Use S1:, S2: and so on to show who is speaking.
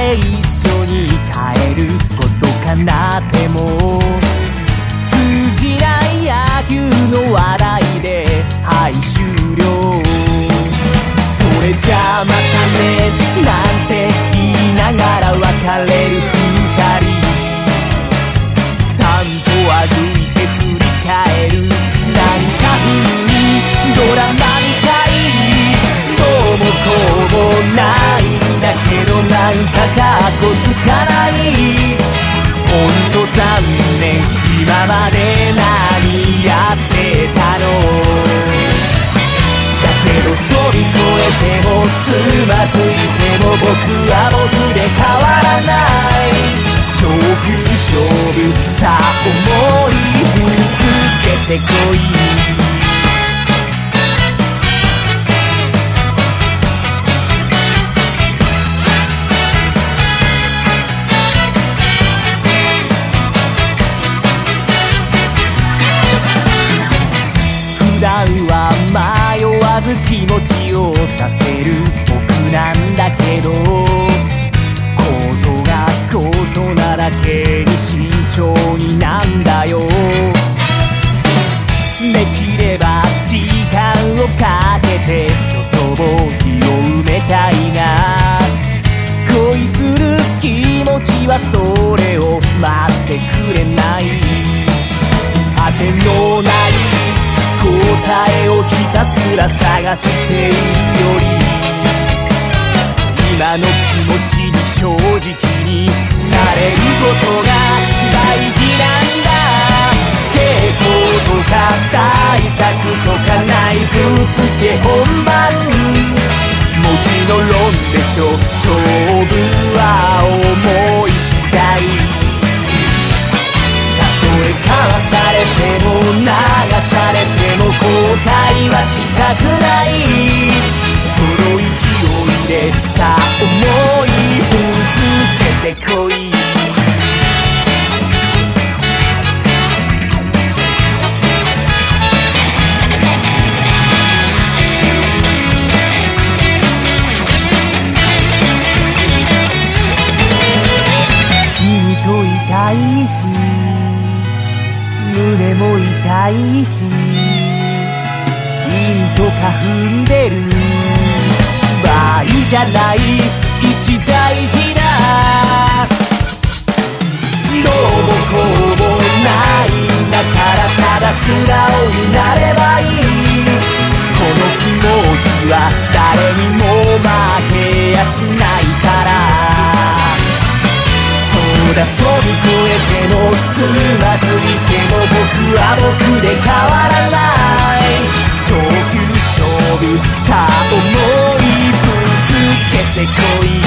S1: で一緒に帰ることかなっても通じない野球の話題ではい終了。それじゃあまたねなんて言いながら別れる二人、散歩歩いて振り返るなんか古いドラマみたい。どうもこうもないんだけどなんかかっこつかない。ほんと残念今まで何やってたの。だけど飛び越えてもつまずいても僕は僕で変わらない。上級勝負さあ思いぶつけてこい。普段は迷わず気持ちを出せる僕なんだけど、ことがことなだけに慎重になんだよ。できれば時間をかけて外堀を埋めたいが、恋する気持ちはそれを待ってくれない。当てのない答えをひたすら探しているより、今の気持ちに正直になれることが大事なんだ。抵抗とか対策とかないぶつけ本番、もちろんでしょ勝負は思い次第。たとえ交わされても流されても後悔はしたくない。その勢いでさあ思いぶつけてこい。君といたいし胸も痛いし、韻とか踏んでる場合じゃない。一大事だ。どうもこうもないんだからただ素直になればいい。この気持ちは誰にも負けやしないから。そうだ飛び越えてもつまずいても僕は僕で変わらない。上級勝負さあ思いぶつけてこい。